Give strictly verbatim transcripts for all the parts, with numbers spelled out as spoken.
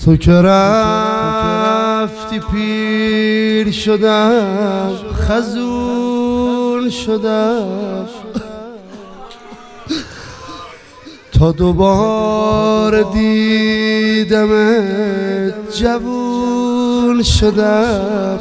تو که رفتی پیر شدم، خزون شدم، تا دوباره دیدمت جوون شدم،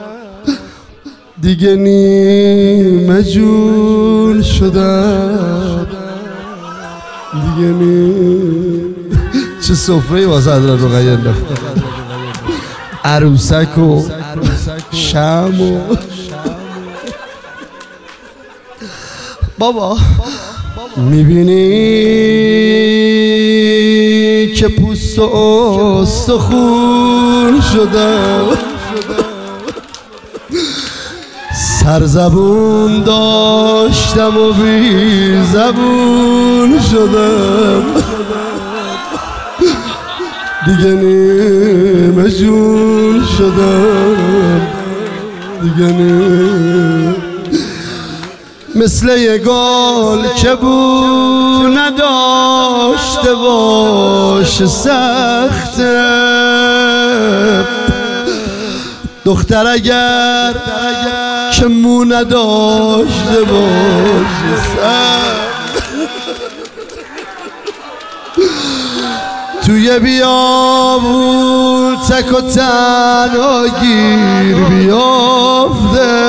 دیگه نیمه جون شدم، دیگه نیمه. چه سفره‌ای واسه حضرت رقیه انداختم، عروسک و شم و بابا میبینی که پوست و استخون شدم، سرزبون داشتم و بی زبون شدم، دیگه نیمه جون شدم، دیگه نیمه. مثل یه گل که بو نداشته باشه سخته، دختر اگر که مو نداشته باشه سخته، توی بیابون تک و تنها گیر بیافته،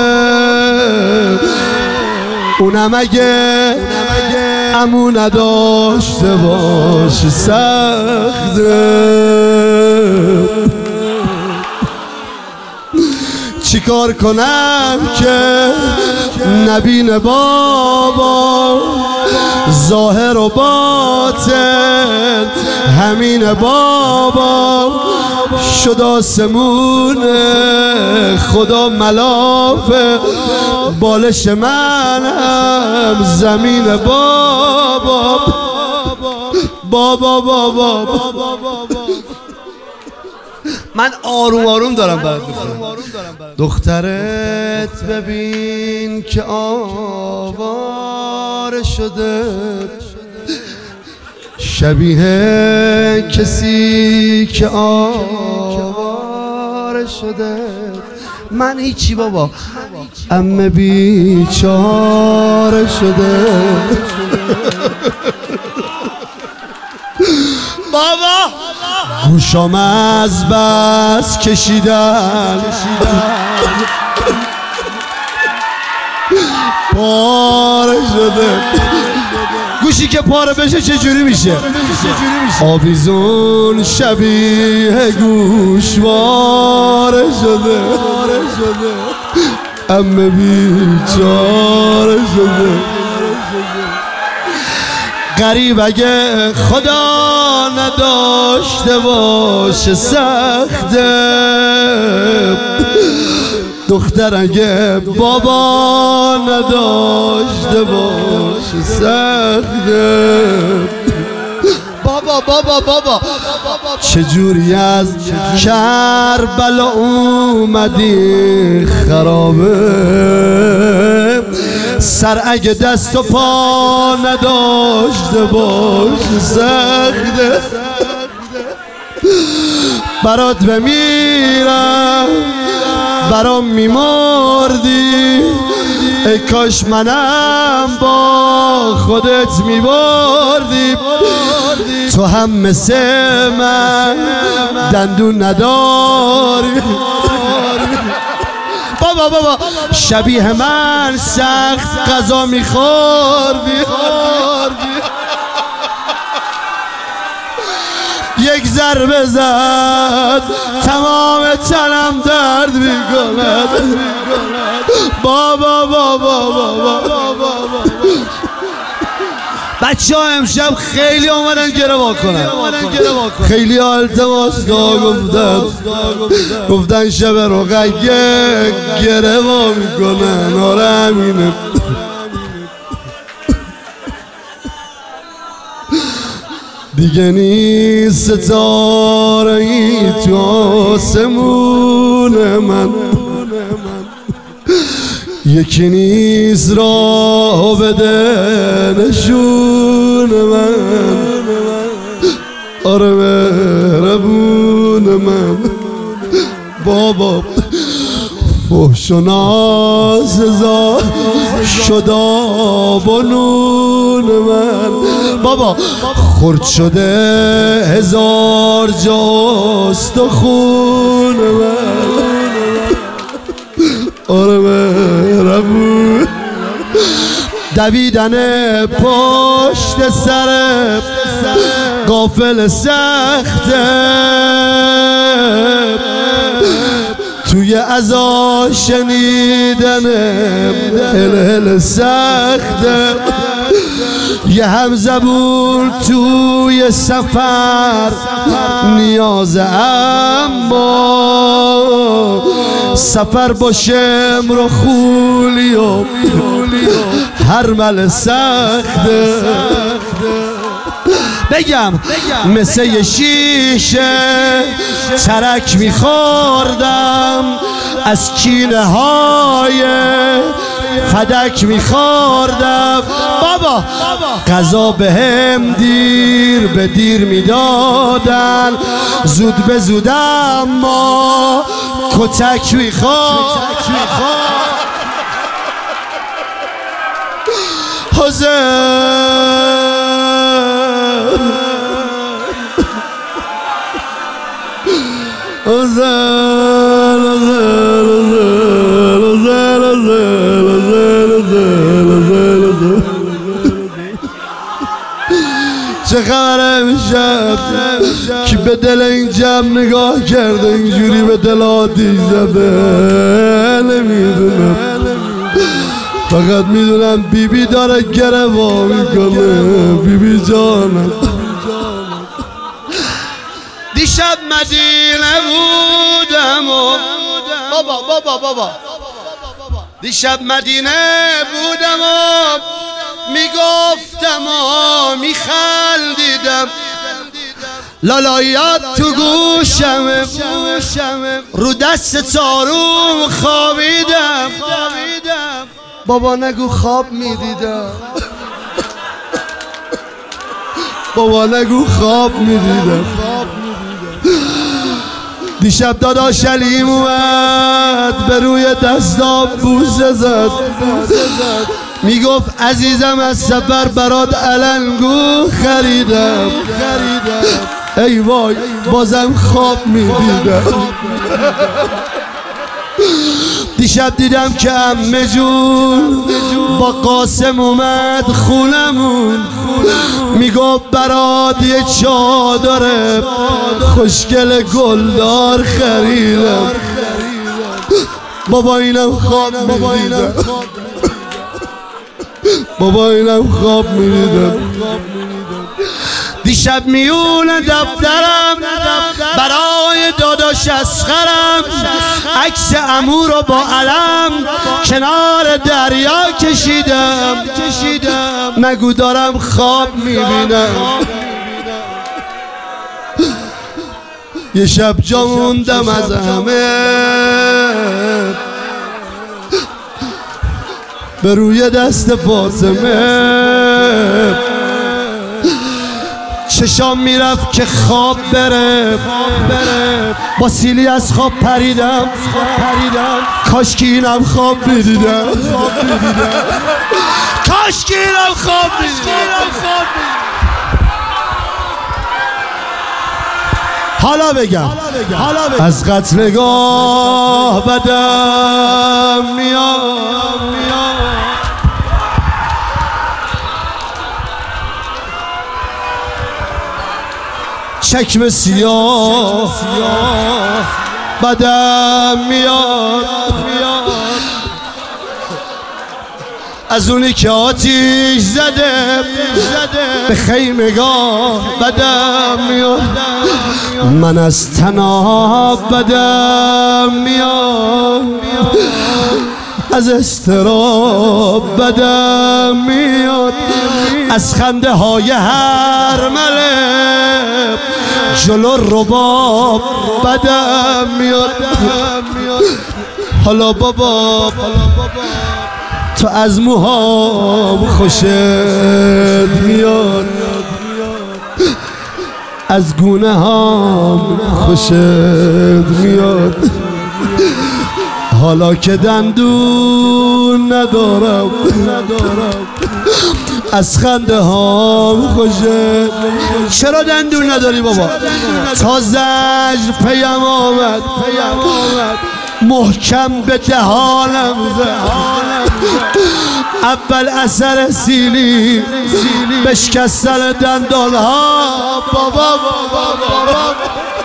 اونم اگه عمو نداشته باشه سخته. چیکار کنم که نبینه بابا، ظاهر و باطن همین بابا، شد آسمون خدا ملافه، بالش من هم زمین بابا بابا بابا. من آروم آروم دارم برات میخونم. دخترت ببین که آواره شده، شبیه کسی که آواره شده. من هیچی بابا، عمه بیچاره شده بابا. گوشام از بس کشیدن پاره شده، گوشی که پاره بشه چجوری میشه؟ آویزون شبیه گوشواره شده، عمه بیچاره شده. غریب اگه خدا نداشته باشه سخته، دختر اگه بابا نداشته باشه سخته. بابا بابا بابا چجوری از کربلا اومدی خرابه، سر اگه دست و پا نداشته باشه سخته. برات بمیرم برام میمردی، ای کاش منم با خودت میبردی، تو هم مثل من دندون نداری. بابا بابا شبیه من سخت غذا میخوردی، یک ضربه زد تمام تنم درد میکند. بابا بابا بابا بابا. بچه ها امشب خیلی آمدن گره واکنن، خیلی ها التماس دا گفتن گفتن شب رقیه گره وا میکنن. آره همینه. دیگه نیست ستاره ای تو آسمون من، یکی نیست راه بده نشون من. آره مهربون بابا فحش و ناسزا شدا بنون من بابا خرد شده هزار جاست و خون من آره مهربون دویدن پشت سر غافل سخته توی عزا شنیدن هل هل سخته یه هم زبون توی سفر نیازه اما سفر با شمر و خولی و هر مل سخته بگم مثل یه شیشه ترک میخوردم از کینه های فدک میخوردم بابا قضا به هم دیر به دیر میدادن زود به زود اما کتک میخوردم حسین چه خبره امشب کی به دل این جمع نگاه کرده اینجوری به دل آتیش زده نمیدونم فقط میدونم بی بی داره گروا میکنه بی بی جانم دیشب مدینه بودم و بابا بابا بابا دیشب مدینه بودم و میگفتم و میخندیدم لالایات تو گوشم رو دست تاروم خوابیدم بابا نگو خواب میدیدم بابا نگو خواب میدیدم دیشب داداش علیم اومد به روی دستام بوسه زد میگفت عزیزم از سفر برات علنگو خریدم ای وای بازم خواب میدیدم دیشب دیدم که عمه جون با قاسم اومد خونمون میگفت برات یه چادر خوشگل گلدار خریدم بابا اینم خواب میدیدم بابا اینم خواب میدیدم دیشب میون دفترم برای داداش اسخرم عکس عمو رو با علم کنار دریا کشیدم نگو دارم خواب میبینم یه شب جا موندم از همه به روی دست فاطمه چشام میرفت که خواب بره با سیلی از خواب پریدم کاش که اینم خواب میدیدم کاش که اینم خواب میدیدم حالا بگم از قتلگاه بدم میاد چکم سیاه بدم میاد از اونی که آتیش زده به خیمگاه بدم میاد من از تناب بدم میاد از استراب بدم میاد از خنده های هر ملک جلو رباب بدم میاد حالا بابا تو از موهام خوشت میاد از گونه هام خوشت میاد حالا که دندون ندارم از خنده هام خوشه. چرا دندون نداری بابا؟ تا زجر پیم آمد محکم به دهانم زد. اول اثر سیلی بشکستن دندان ها. بابا بابا بابا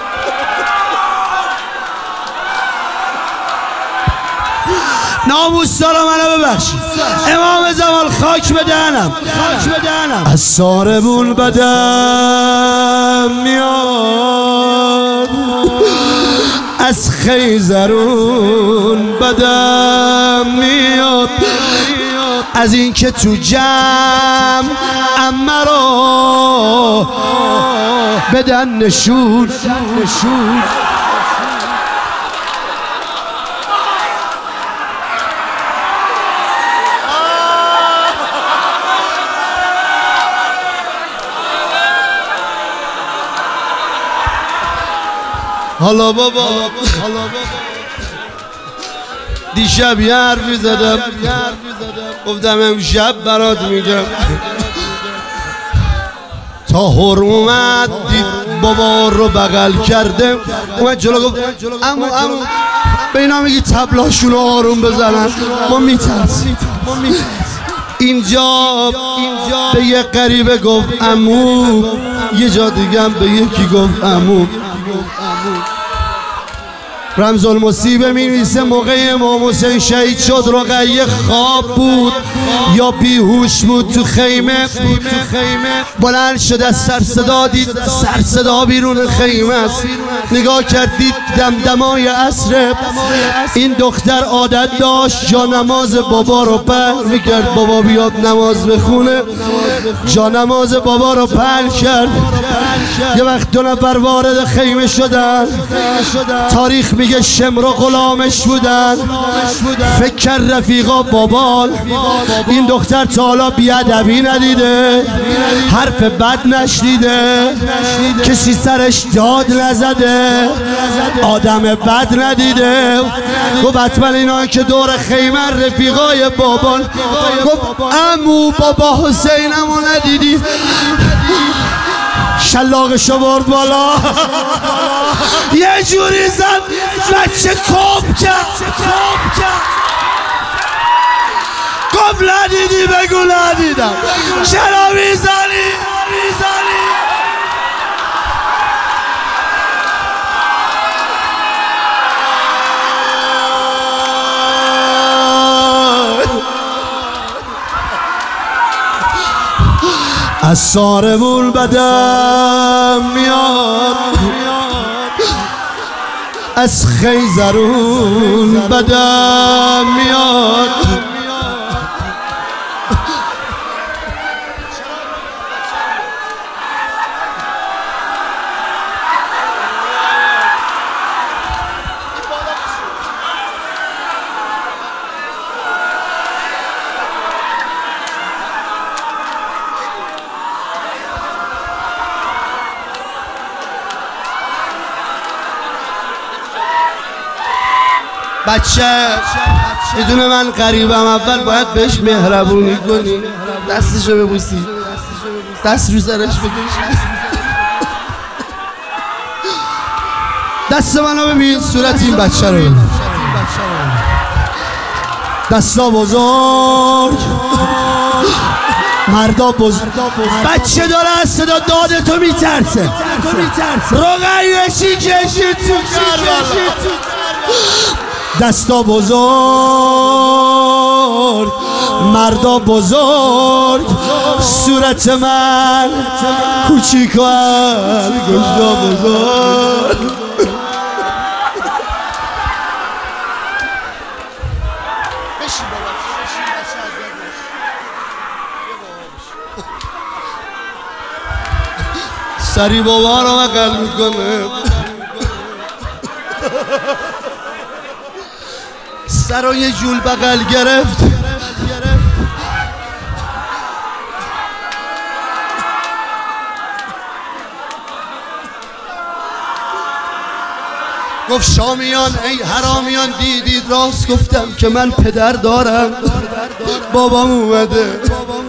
ناموس دارم منو ببخشید. امام زمان خاک به دهنم از سارمون بدم میاد، از خیزرون بدم میاد، از این که تو جمع امه رو بدن نشون. حالا بابا دیشب یه حرفی زدم، گفتم امشب برات میگم. تا حرمت دید بابا رو بغل کرده، اومد جلو گفت امو امو به اینا میگی تبلاشون رو آروم بزنن، ما میترسیم. اینجا به یه غریبه گفت امو، یه جا دیگه هم به یکی گفت امو. رمز المصیبه می نویسه موقع امام حسین شهید شد رقیه خواب بود یا بیهوش بود تو خیمه. بلند شد از سر صدا دید سر صدا بیرون خیمه است. نگاه کردید دمدمای عصر. این دختر عادت داشت جا نماز بابا رو پهن میکرد، بابا بیاد نماز بخونه. جا نماز بابا رو پهن کرد. یه وقت دو نفر وارد خیمه شدن، تاریخ میگه شمر و غلامش بودن. فکر کرد رفیقا بابال این دختر تا حالا بیادبی ندیده، حرف بد نشنیده، کسی سرش داد نزده، آدم بد ندیده. گفت حتما اینا که دور خیمه رفیقای بابال. گفت عمو بابا حسینمو ندیدی؟ شلاقشو برد بالا یه جوری زد بچه کپ کرد. گفت ندیدی بگو ندیدم. چرا میزنی؟ از سارمون بدم میاد، از خیزرون بدم میاد. بچه میدونه من غریبم، اول باید بهش مهربونی کنی، دستشو ببوسی، دست رو سرش بکش. دست منو ببین، صورت این بچه رو ببین، دستا بزرگ، مردا بزرگ. بچه داره از صدا داد تو میترسه. رقیه‌شی کشید تو کربلا. دستا بزرگ، مردا بزرگ، صورت من کوچیک و گشتا بزرگ. سری بابا رو مقل میکنه، سر رو یه جول بغل گرفت. گفت شامیان ای حرامیان دیدید راست گفتم که من پدر دارم. بابام اومده،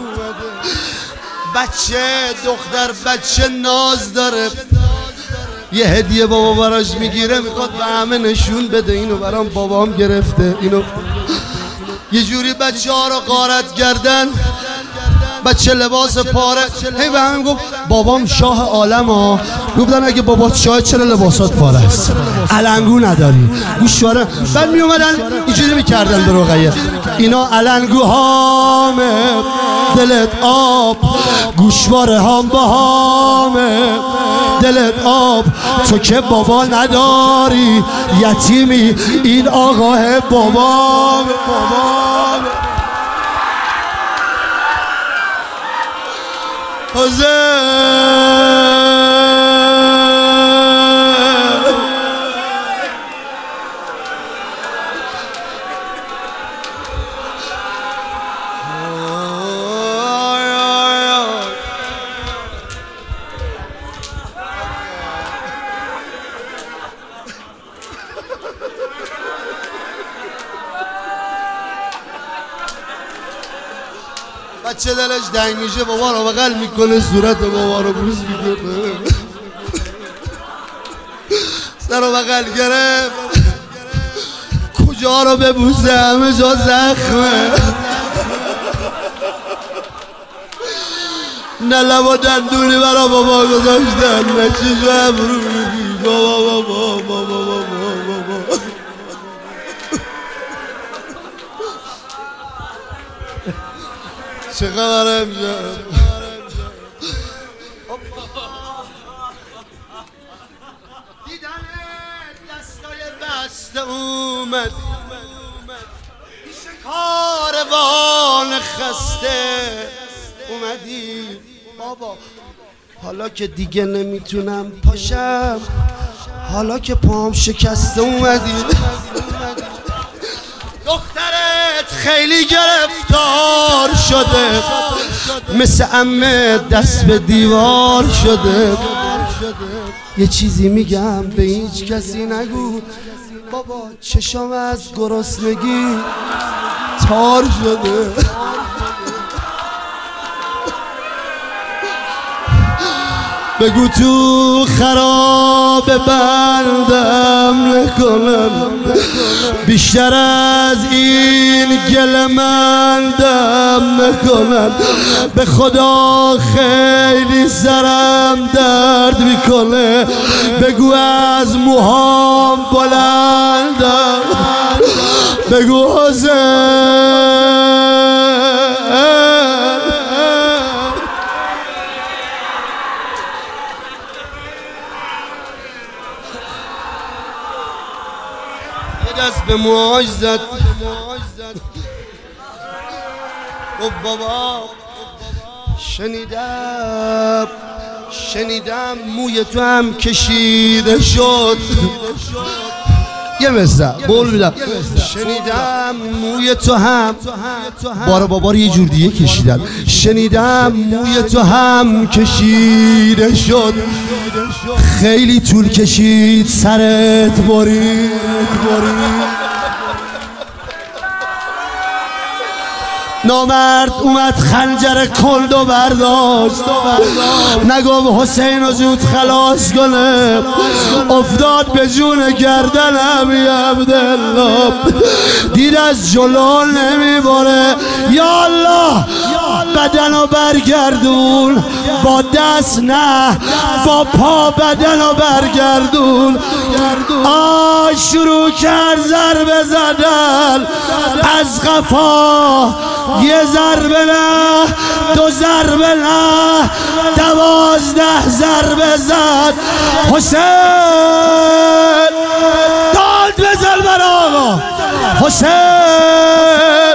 بچه دختر بچه ناز داره، یه هدیه بابا براش میگیره میخواد به همه نشون بده اینو برام بابام گرفته. اینو یه جوری بچه ها رو غارت کردن، بچه لباس پاره، هی به همه گفت بابام شاه عالم ها. گفتن اگه بابات شاه چرا لباسات پاره است؟ علنگو نداری گوشواره. بعد می اومدن اینجوری میکردن به رقیه، اینا علنگو هامه دلت آب، گوشواره هام با هامه دلت آب، تو که بابا نداری یتیمی، این آقاه بابام. حسین بچه دلش دنگ میشه بابا رو بغل میکنه، صورت بابا رو بوس میکنه، سر رو بغل گرفت، کجا رو ببوسه همه جا زخمه، نه لب و دندونی برا بابا گذاشتن نه چیز و ابرو میگی بابا بابا بابا بابا بابا. چه خبره امشب؟ دیدن دستای بسته اومد پیش کاروان خسته اومدی بابا، حالا که دیگه نمیتونم پاشم، حالا که پام شکسته اومدی، دخترت خیلی گرفتار شده، مثل عمه دست به دیوار شده. یه چیزی میگم به هیچ کسی نگو بابا، چشام از گرسنگی تار شده. بگو تو خراب بندم نکنن، بیشتر از این گل من دم نکنن، به خدا خیلی سرم درد میکنه، بگو از موهام بلندم، بگو حسین. دست به موهاش زد گفت بابا شنیدم شنیدم موی تو هم کشیده شد. یه مثل بول میدم، شنیدم موی تو هم بارا بابا رو یه جور دیگه کشیدن، شنیدم موی تو هم کشیده شد، خیلی طول کشید سرت برید برید. نامرد اومد خنجر کلدو برداشت، نگو حسین رو زود خلاص کنه، افتاد به جون گردنم یا عبدالله، دید از جلو نمیباره، یا الله بدن رو برگردون، با دست نه با پا بدن رو برگردون. آه شروع کرد ضربه زدن از قفا، یه ضربه نه دو ضربه نه دوازده ضربه زد. حسین داد بزن بر آقا حسین.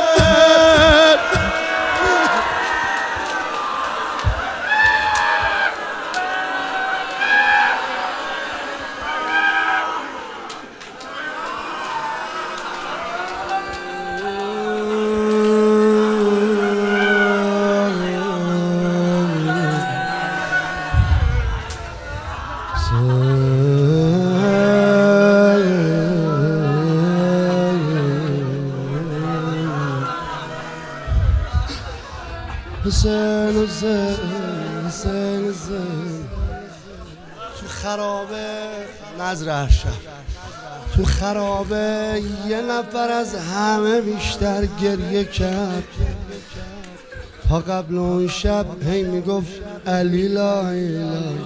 حسین حسین حسین حسین تو خرابه نظر شب تو خرابه یه نفر از همه بیشتر گریه کرد تا قبل اون شب هی میگفت علی لای لای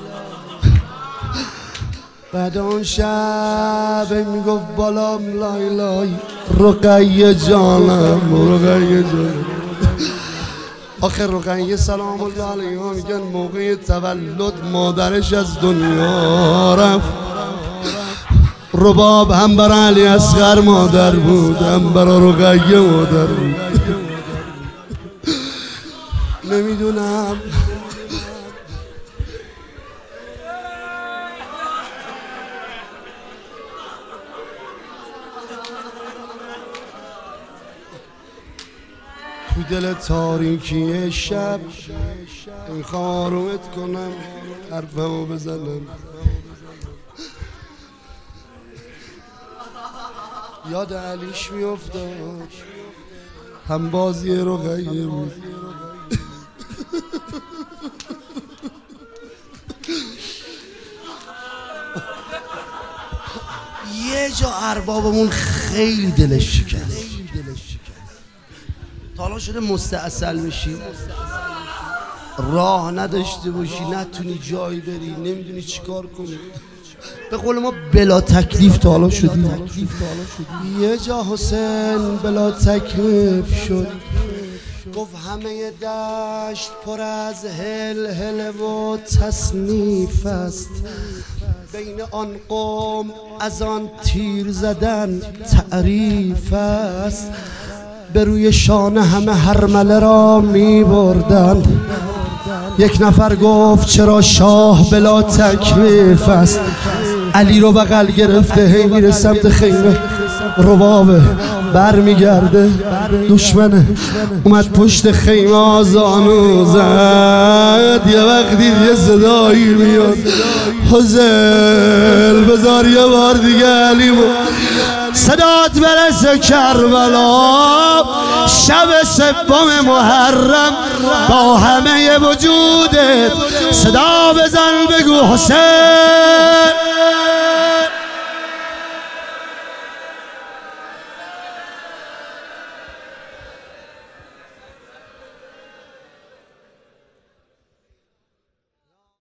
بعد اون شب هی میگفت بالام لای لای رقیه جانم رقیه جانم آخر رقیه سلام الله علیها میگن موقع تولد مادرش از دنیا رفت رباب هم برای علی اصغر مادر بود هم برای رقیه مادر بود نمیدونم تو دل تاریکی شب این خارومت کنم حرفمو بزنم یاد علیش میافتاد هم بازی رقیه بود یه جا اربابمون خیلی دلش شکست تا حالا شده مستعسل بشی راه نداشته باشی نتونی جایی بری نمیدونی چیکار کنی به قول ما بلا تکلیف تا حالا شدی یه جا حسین بلا تکلیف شد گفت همه دشت پر از هل هل و تصنیف است بین آن قوم از آن تیر زدن تعریف است به روی شانه همه هرمله را می بردن یک نفر گفت چرا شاه بلا تکلیف است علی رو بغل گرفته هی میره سمت خیمه ربابه بر میگرده دشمنه اومد پشت خیمه آزانو زد یه وقتی یه صدایی میاد حسین بذار یه بار دیگه علیمو صدات برسه کربلا شب سوم محرم با همه وجودت صدا بزن بگو حسین